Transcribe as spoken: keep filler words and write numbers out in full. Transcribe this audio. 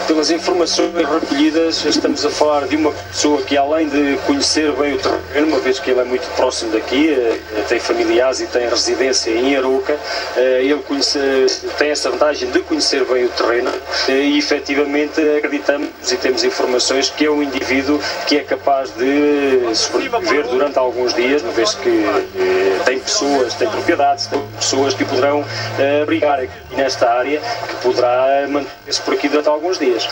Pelas informações recolhidas, estamos a falar de uma pessoa que, além de conhecer bem o terreno, uma vez que ele é muito próximo daqui, tem familiares e tem residência em Arouca, ele conhece, tem essa vantagem de conhecer bem o terreno e, efetivamente, acreditamos e temos informações que é um indivíduo que é capaz de sobreviver durante alguns dias, uma vez que tem pessoas, tem propriedades, tem pessoas que poderão abrigar aqui nesta área, que poderá manter-se por aqui durante alguns dias.